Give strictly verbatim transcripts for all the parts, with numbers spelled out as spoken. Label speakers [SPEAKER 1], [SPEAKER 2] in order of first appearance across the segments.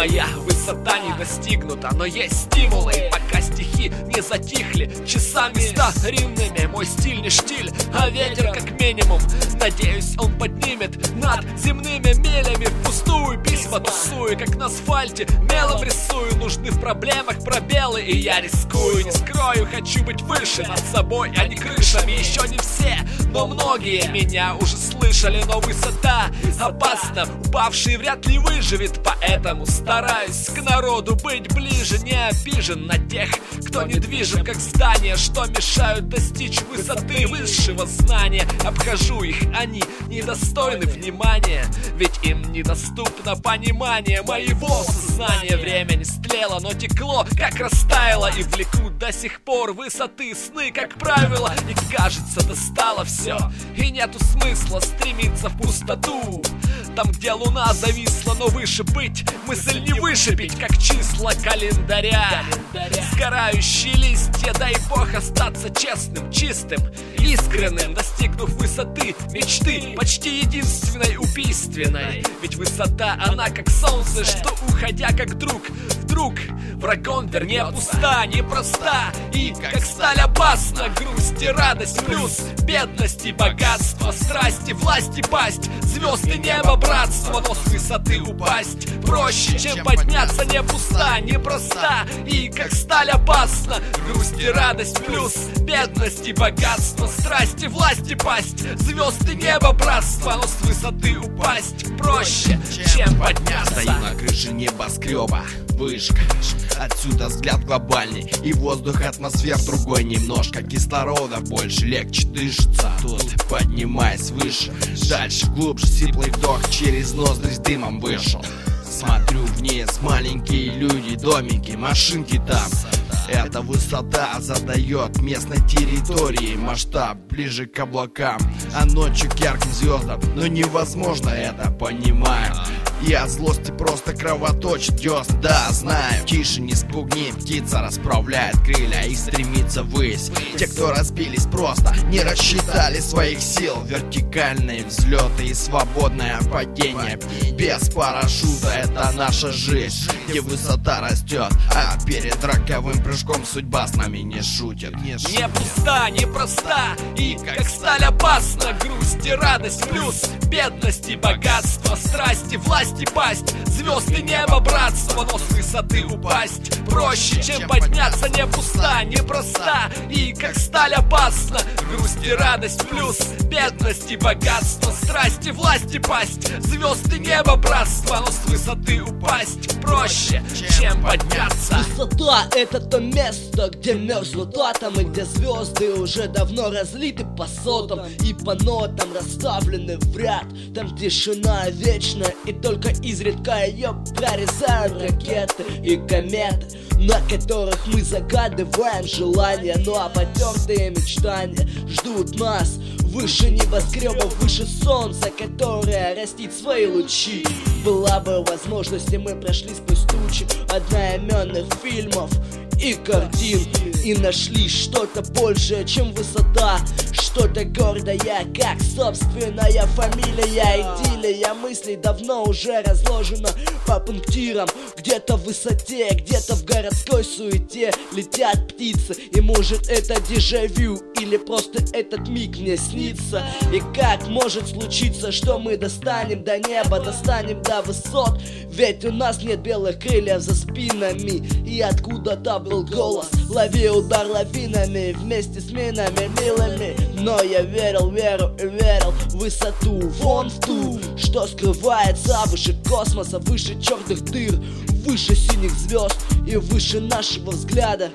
[SPEAKER 1] моя высота не достигнута, но есть стимулы, и пока стихи не затихли часами старинными, мой стиль не штиль, а ветер как минимум. Надеюсь, он поднимет над земными милями. Впустую письма тусую, как на асфальте мелом рисую. Нужны в проблемах пробелы, и я рискую. Не скрою, хочу быть выше над собой, а не крышами. Еще не все, но многие меня уже слышали. Но высота опасна, упавший вряд ли выживет. Поэтому стараюсь к народу быть ближе, не обижен на тех, кто недвижим, как здания, что мешают достичь высоты высшего знания. Обхожу их, они недостойны внимания, ведь им недоступно понимание моего сознания. Время не стлело, но текло, как растаяло, и влекут до сих пор высоты сны, как правило. И кажется, достало все, и нету смысла стремиться в пустоту. Там, где луна зависла, но выше быть, мысль не вышибить, как числа календаря. Сгорающие листья, дай бог остаться честным, чистым, искренним, достигнув высоты мечты, почти единственной убийственной. Ведь высота, она как солнце, что, уходя как друг, вдруг врагом вернее пуста, непроста и как сталь опасна. Грусть и радость плюс бедность и богатство, страсти, власть и пасть, звезды, небо, братство. Но с высоты упасть проще, чем подняться, не пуста, непроста и как сталь опасна. Грусть и радость плюс бедность и богатство, страсти, власть и пасть, звезды, небо, братство. Но с высоты упасть проще, чем подняться.
[SPEAKER 2] Стою на крыше небоскреба, вышка, отсюда взгляд глобальный, и воздух, атмосфер другой немножко, кислорода больше, легче дышится. Тут поднимаясь выше, дальше глубже, сиплый вдох через ноздри с дымом вышел. Смотрю вниз, маленькие люди, домики, машинки там. Эта высота задает местной территории масштаб ближе к облакам, а ночью к ярким звездам. Но невозможно это, понимаю. И от злости просто кровоточит десна, да, знаю. Тише, не спугни, птица расправляет крылья и стремится ввысь. Те, кто разбились, просто не рассчитали своих сил. Вертикальные взлеты и свободное падение без парашюта — это наша жизнь, где высота растет, а перед роковым прыжком судьба с нами не шутит. Не, шутит.
[SPEAKER 1] Не пуста, не проста и как сталь опасна. Грусть и радость плюс бедность и богатство, страсти, власть и пасть, звезды, небо, братство. Но с высоты упасть проще, чем подняться, не пуста, не проста и как сталь опасна. Грусть и радость плюс бедность и богатство, страсти, власть и пасть, звезды, небо, братство. Но с высоты упасть проще, чем подняться.
[SPEAKER 3] Высота — это то место, где мерзнут атомы, где звезды уже давно разлиты по сотам и по нотам расставлены в ряд. Там тишина вечная, и только изредка ее прорезают ракеты и кометы, на которых мы загадываем желания. Ну а потертые мечтания ждут нас выше небоскребов, выше солнца, которое растит свои лучи. Была бы возможность, и мы прошли сквозь тучи одноименных фильмов и картин, и нашли что-то большее, чем высота, что-то гордое, как собственная фамилия. Идиллия мыслей давно уже разложена по пунктирам. Где-то в высоте, где-то в городской суете летят птицы, и может это дежавю, или просто этот миг мне снится. И как может случиться, что мы достанем до неба, достанем до высот? Ведь у нас нет белых крыльев за спинами, и откуда-то был голос: лови удар лавинами вместе с минами милыми. Но я верил, веру и верил в высоту, вон в ту, что скрывается выше космоса, выше черных дыр, выше синих звезд и выше нашего взгляда.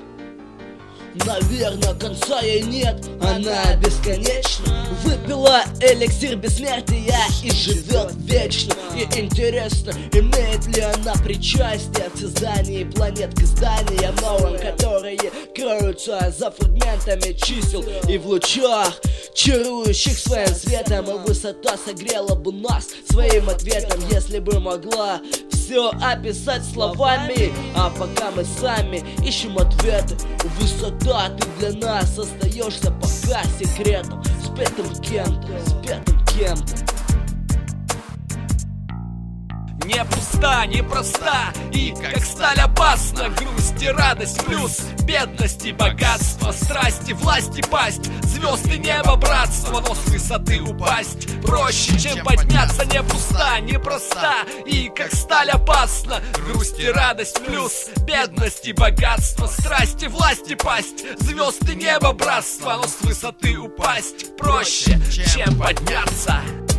[SPEAKER 3] Наверное, конца ей нет, она бесконечна. Выпила эликсир бессмертия и живет вечно. И интересно, имеет ли она причастие в создании планет к изданиям новым, которые кроются за фрагментами чисел и в лучах, чарующих своим светом. И высота согрела бы нас своим ответом, если бы могла все описать словами. А пока мы сами ищем ответы, высота, ты для нас остаешься пока секретом, спетым кем-то, спетым кем-то.
[SPEAKER 1] не пуста, не проста и как сталь опасна. Грусть и радость плюс бедность и богатство, страсти, власть и пасть, звезды, небо, братство. Но с высоты упасть проще, чем подняться. Не пуста, не проста и как сталь опасна. Грусть и радость плюс бедность и богатство, страсти, власть и пасть, звезды, небо, братство. Но с высоты упасть проще, чем подняться.